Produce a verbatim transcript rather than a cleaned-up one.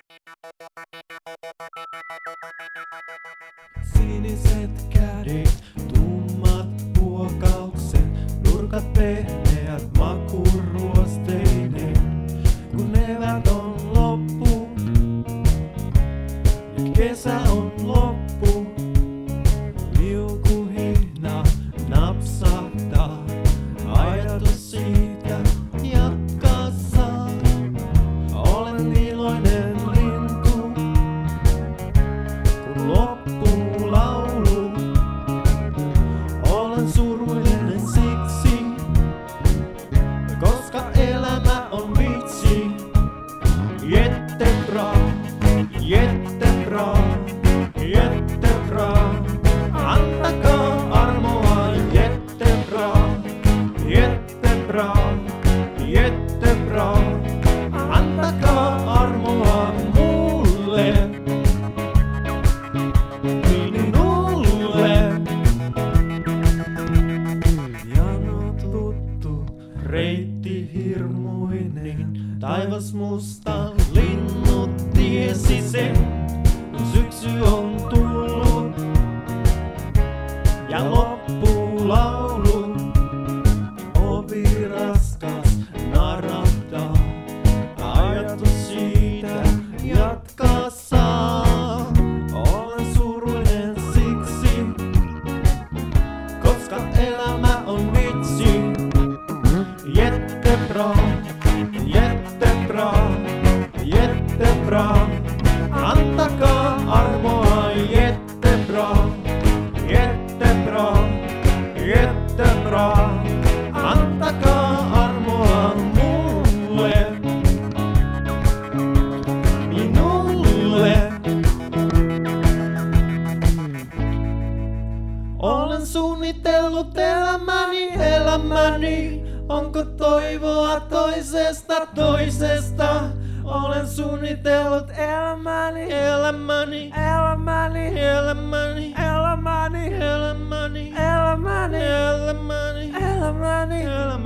Siniset kädet, tummat huokaukset, nurkat pehmeät makuruosteinen. Kun evät on loppu ja kesä on loppu, liukuhihna napsahtaa. Ajatus siitä jatkaa saa. Olen iloinen lintu, kun loppuu laulu. Olen surullinen siksi, koska elämä on vitsi. Jättebra, jättebra, jättebra. Antakaa armoa, jättebra, jättebra, jättebra. Antakaa armoa mulle, minulle. Jano tuttu, reitti hirmuinen, taivas musta, linnut tiesi sen, kun syksy on tullut ja loppuu laulu. Ovi raskas narahtaa, ajatus siitä jatkaa saa. Olen surullinen siksi, koska elämä on vitsi. Jättebra, jättebra, jättebra. Antakaa armoa, jättebra, jättebra, jättebra. Antakaa armoa mulle, minulle. Olen suunnitellut elämäni, elämäni. Onko toivoa toisesta, toisesta? Olen suunnitellut elämäni, elämäni, elämäni, elämäni, elämäni, elämäni, elämäni, elämäni, elämäni, elämäni.